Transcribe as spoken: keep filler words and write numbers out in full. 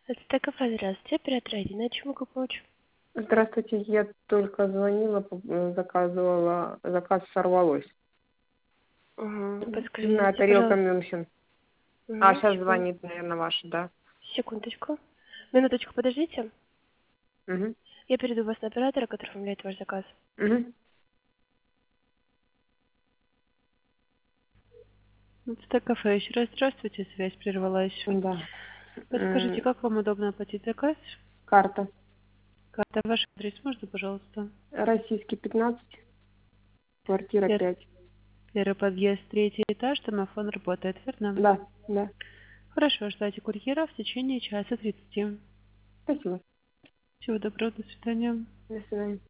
Это кафе, здравствуйте, оператор один, чем могу помочь? Здравствуйте, я только звонила, п- заказывала, заказ сорвалось. Угу. На Подскажите, тарелка пожалуйста. Мюнхен. А, Угу. сейчас Секунд... звонит, наверное, ваша, да? Секундочку. Минуточку, подождите. Угу. Я перейду вас на оператора, который оформляет ваш заказ. Угу. Это кафе. Еще раз здравствуйте, связь прервалась. Да. Подскажите, М, как вам удобно оплатить заказ? Карта. Карта, ваш адрес можно, пожалуйста? Российский пятнадцать, квартира Пер- пять. Первый подъезд, третий этаж, домофон работает, верно? Да, да. Хорошо, ждайте курьера в течение часа тридцати. Спасибо. Всего доброго, до свидания. До свидания.